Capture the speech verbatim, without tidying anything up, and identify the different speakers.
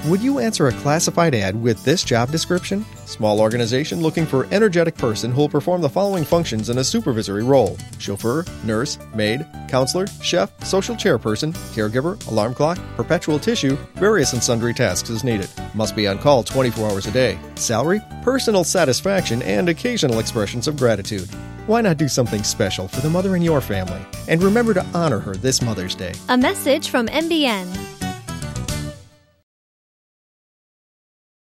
Speaker 1: Would you answer a classified ad with this job description? Small organization looking for energetic person who will perform the following functions in a supervisory role: chauffeur, nurse, maid, counselor, chef, social chairperson, caregiver, alarm clock, perpetual tissue, various and sundry tasks as needed. Must be on call twenty-four hours a day. Salary, personal satisfaction, and occasional expressions of gratitude. Why not do something special for the mother in your family? And remember to honor her this Mother's Day.
Speaker 2: A message from M B N.